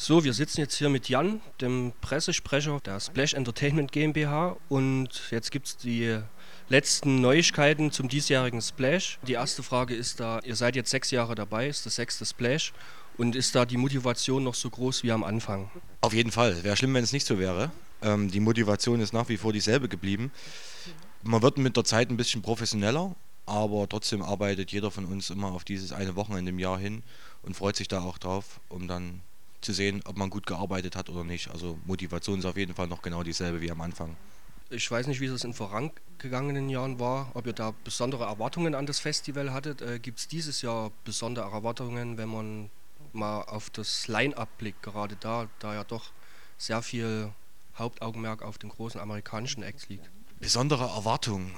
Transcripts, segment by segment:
So, wir sitzen jetzt hier mit Jan, dem Pressesprecher der Splash Entertainment GmbH, und jetzt gibt es die letzten Neuigkeiten zum diesjährigen Splash. Die erste Frage ist da, ihr seid jetzt 6 Jahre dabei, ist das sechste Splash, und ist da die Motivation noch so groß wie am Anfang? Auf jeden Fall. Wäre schlimm, wenn es nicht so wäre. Die Motivation ist nach wie vor dieselbe geblieben. Man wird mit der Zeit ein bisschen professioneller, aber trotzdem arbeitet jeder von uns immer auf dieses eine Wochenende im Jahr hin und freut sich da auch drauf, um dann zu sehen, ob man gut gearbeitet hat oder nicht. Also Motivation ist auf jeden Fall noch genau dieselbe wie am Anfang. Ich weiß nicht, wie es in vorangegangenen Jahren war, ob ihr da besondere Erwartungen an das Festival hattet. Gibt es dieses Jahr besondere Erwartungen, wenn man mal auf das Line-Up blickt, gerade da ja doch sehr viel Hauptaugenmerk auf den großen amerikanischen Acts liegt? Besondere Erwartungen.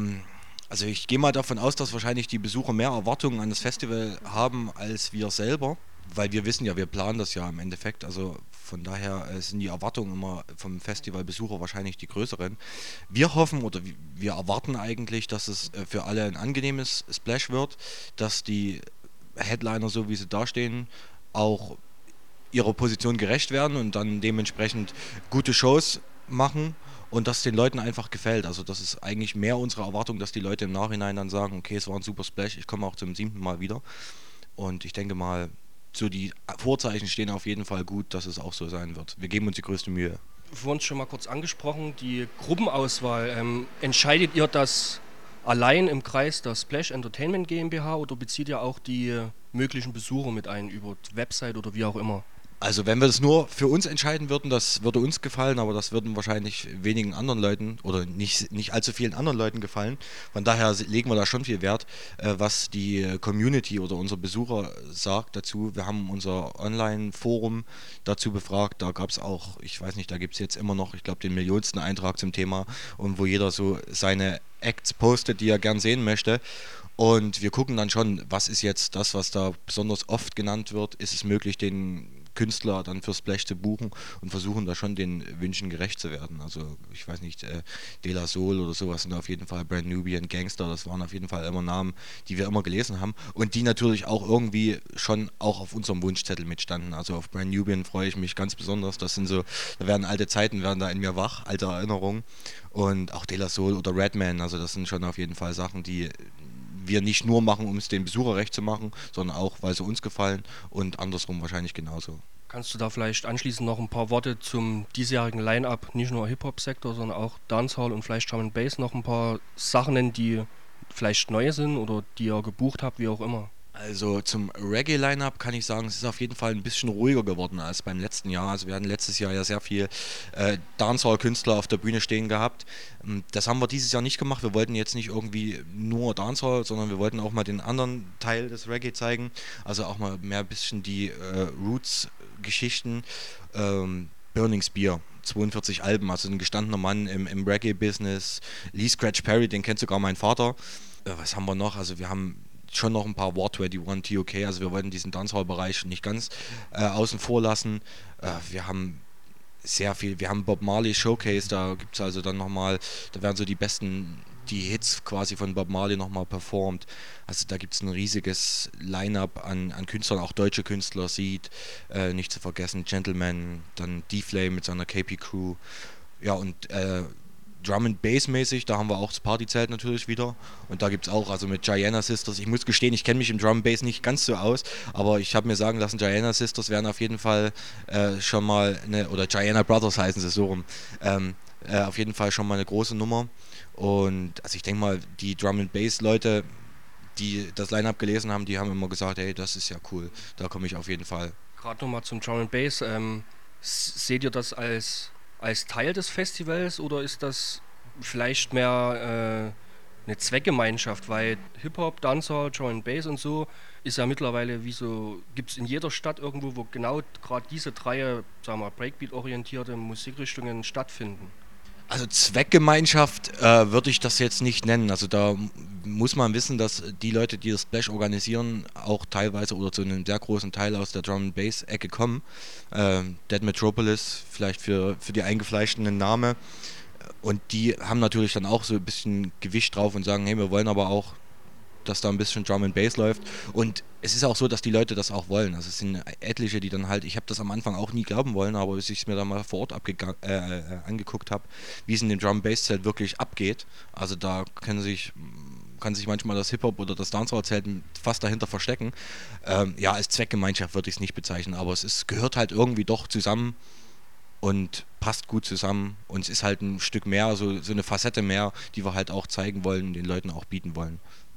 Also ich gehe mal davon aus, dass wahrscheinlich die Besucher mehr Erwartungen an das Festival haben als wir selber, weil wir wissen ja, wir planen das ja im Endeffekt. Also von daher sind die Erwartungen immer vom Festivalbesucher wahrscheinlich die größeren. Wir hoffen oder wir erwarten eigentlich, dass es für alle ein angenehmes Splash wird, dass die Headliner, so wie sie dastehen, auch ihrer Position gerecht werden und dann dementsprechend gute Shows machen und dass den Leuten einfach gefällt. Also das ist eigentlich mehr unsere Erwartung, dass die Leute im Nachhinein dann sagen, okay, es war ein super Splash, ich komme auch zum 7. Mal wieder. Und ich denke mal, so die Vorzeichen stehen auf jeden Fall gut, dass es auch so sein wird. Wir geben uns die größte Mühe. Vorhin schon mal kurz angesprochen, die Gruppenauswahl. Entscheidet ihr das allein im Kreis der Splash Entertainment GmbH oder bezieht ihr auch die möglichen Besucher mit ein über die Website oder wie auch immer? Also wenn wir das nur für uns entscheiden würden, das würde uns gefallen, aber das würden wahrscheinlich wenigen anderen Leuten oder nicht allzu vielen anderen Leuten gefallen. Von daher legen wir da schon viel Wert, was die Community oder unser Besucher sagt dazu. Wir haben unser Online-Forum dazu befragt, da gab es auch, ich weiß nicht, da gibt es jetzt immer noch, ich glaube, den millionsten Eintrag zum Thema und wo jeder so seine Acts postet, die er gern sehen möchte. Und wir gucken dann schon, was ist jetzt das, was da besonders oft genannt wird. Ist es möglich, den Künstler dann für Splash zu buchen und versuchen da schon den Wünschen gerecht zu werden. Also ich weiß nicht, De La Soul oder sowas sind auf jeden Fall, Brand Nubian, Gangster, das waren auf jeden Fall immer Namen, die wir immer gelesen haben und die natürlich auch irgendwie schon auch auf unserem Wunschzettel mitstanden. Also auf Brand Nubian freue ich mich ganz besonders. Das sind so, da werden alte Zeiten, werden da in mir wach, alte Erinnerungen. Und auch De La Soul oder Redman, also das sind schon auf jeden Fall Sachen, die wir nicht nur machen, um es den Besucher recht zu machen, sondern auch, weil sie uns gefallen und andersrum wahrscheinlich genauso. Kannst du da vielleicht anschließend noch ein paar Worte zum diesjährigen Line-Up, nicht nur Hip-Hop-Sektor, sondern auch Dancehall und vielleicht Drum and Bass, noch ein paar Sachen nennen, die vielleicht neu sind oder die ihr gebucht habt, wie auch immer? Also zum Reggae-Line-Up kann ich sagen, es ist auf jeden Fall ein bisschen ruhiger geworden als beim letzten Jahr. Also wir hatten letztes Jahr ja sehr viel Dancehall-Künstler auf der Bühne stehen gehabt. Das haben wir dieses Jahr nicht gemacht. Wir wollten jetzt nicht irgendwie nur Dancehall, sondern wir wollten auch mal den anderen Teil des Reggae zeigen. Also auch mal mehr ein bisschen die Roots-Geschichten. Burning Spear. 42 Alben, also ein gestandener Mann im Reggae-Business. Lee Scratch Perry, den kennt sogar mein Vater. Was haben wir noch? Also wir haben schon noch ein paar War 21 TOK, also wir wollten diesen Dancehall-Bereich nicht ganz außen vor lassen. Wir haben sehr viel, wir haben Bob Marley Showcase, da gibt es also dann nochmal, da werden so die Hits quasi von Bob Marley nochmal performt. Also da gibt es ein riesiges Line-Up an Künstlern, auch deutsche Künstler, Seed, nicht zu vergessen, Gentleman, dann D-Flame mit seiner KP Crew. Ja, und Drum and Bass mäßig, da haben wir auch das Partyzelt natürlich wieder und da gibt es auch, also mit Gianna Sisters, ich muss gestehen, ich kenne mich im Drum and Bass nicht ganz so aus, aber ich habe mir sagen lassen, Gianna Sisters wären auf jeden Fall schon mal oder Gianna Brothers heißen sie so rum, auf jeden Fall schon mal eine große Nummer und also ich denke mal, die Drum and Bass Leute, die das Line-Up gelesen haben, die haben immer gesagt, hey, das ist ja cool, da komme ich auf jeden Fall. Gerade nochmal zum Drum and Bass. Seht ihr das als Teil des Festivals oder ist das vielleicht mehr eine Zweckgemeinschaft? Weil Hip-Hop, Dancehall, Drum and Bass und so ist ja mittlerweile wie so, gibt es in jeder Stadt irgendwo, wo genau gerade diese drei, sagen wir, Breakbeat-orientierte Musikrichtungen stattfinden. Also Zweckgemeinschaft würde ich das jetzt nicht nennen. Also da muss man wissen, dass die Leute, die das Splash organisieren, auch teilweise oder zu einem sehr großen Teil aus der Drum and Bass Ecke kommen. Dead Metropolis, vielleicht für die Eingefleischten ein Name. Und die haben natürlich dann auch so ein bisschen Gewicht drauf und sagen, hey, wir wollen aber auch dass da ein bisschen Drum and Bass läuft. Und es ist auch so, dass die Leute das auch wollen. Also es sind etliche, die dann halt, ich habe das am Anfang auch nie glauben wollen, aber bis ich es mir dann mal vor Ort angeguckt habe, wie es in dem Drum and Bass Zelt wirklich abgeht. Also da kann sich manchmal das Hip-Hop oder das Dancehall-Zelt fast dahinter verstecken. Ja, als Zweckgemeinschaft würde ich es nicht bezeichnen, aber gehört halt irgendwie doch zusammen und passt gut zusammen und es ist halt ein Stück mehr, so eine Facette mehr, die wir halt auch zeigen wollen, den Leuten auch bieten wollen.